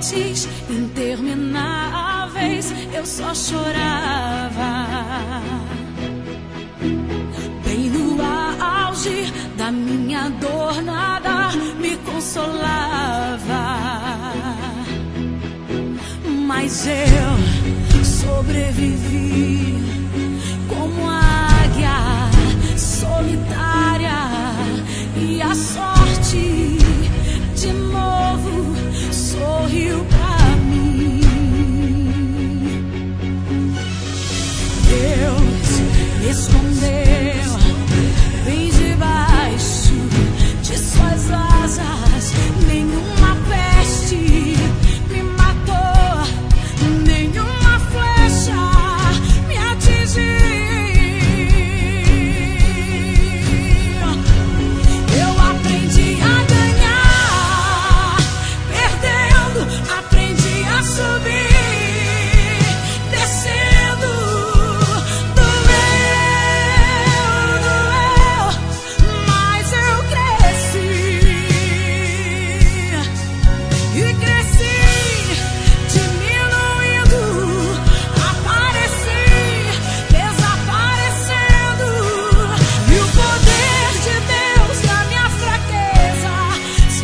noites intermináveis eu só chorava. Bem no auge da minha dor, nada me consolava. Mas eu sobrevivi como águia solitária, e a sorte de novo sorriu pra mim. Deus me escondeu bem debaixo de suas asas. Nenhuma peste me matou, nenhuma flecha me atingiu. Eu aprendi a ganhar perdendo, aprendi a subir descendo. Doeu, mas eu cresci e cresci, diminuindo, apareci, desaparecendo. E o poder de Deus na minha fraqueza se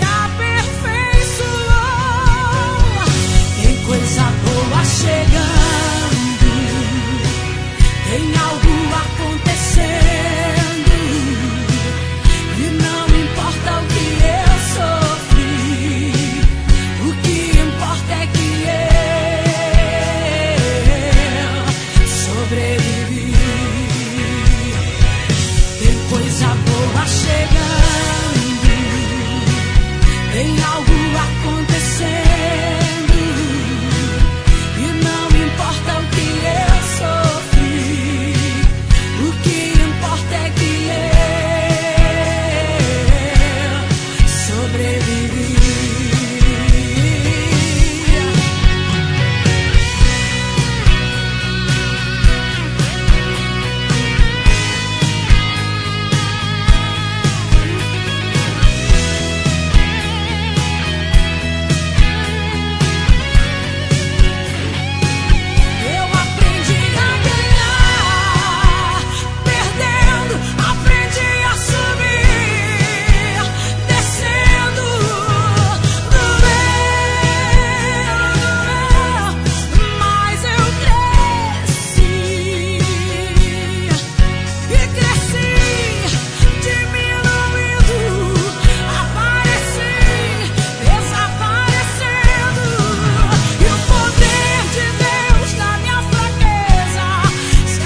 aperfeiçoou. Tem coisa boa chegando, tem algo acontecendo, e não importa o que eu sofri, o que importa é que eu sobrevivi. Tem coisa boa chegando, tem algo acontecendo, e não importa o que eu sofri, o que importa é que eu sobrevivi. Eu aprendi a ganhar perdendo, aprendi a subir descendo. Doeu, mas eu cresci e cresci, diminuindo, apareci, desaparecendo. E o poder de Deus na minha fraqueza se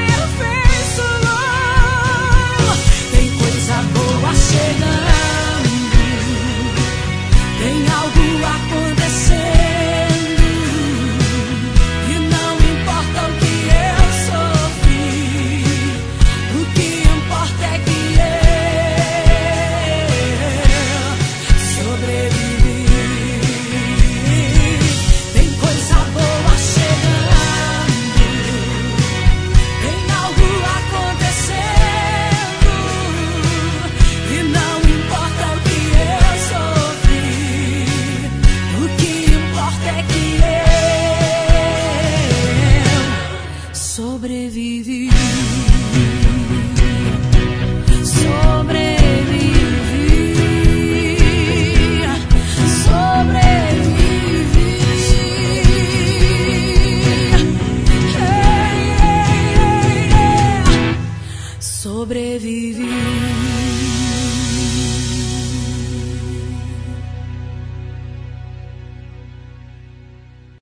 aperfeiçoou. Tem coisa boa chegando, tem algo acontecendo, e não importa o que eu sofri, o que importa é que eu sobrevivi. Tem coisa boa chegando, tem algo acontecendo, e não importa o que eu sofri, o que importa é que eu sobrevivi. Sobrevivi.